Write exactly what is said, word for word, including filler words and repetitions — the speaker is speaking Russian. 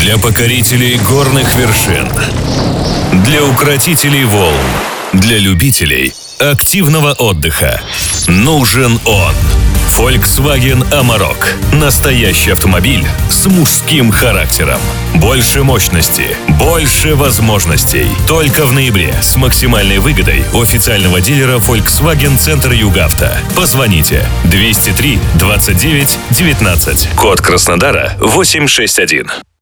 Для покорителей горных вершин. Для укротителей волн. Для любителей активного отдыха. Нужен он. Volkswagen Amarok. Настоящий автомобиль с мужским характером. Больше мощности, больше возможностей. Только в ноябре с максимальной выгодой у официального дилера Volkswagen Центр Югавто. Позвоните двести три двадцать девять девятнадцать. Код Краснодара восемь шесть один.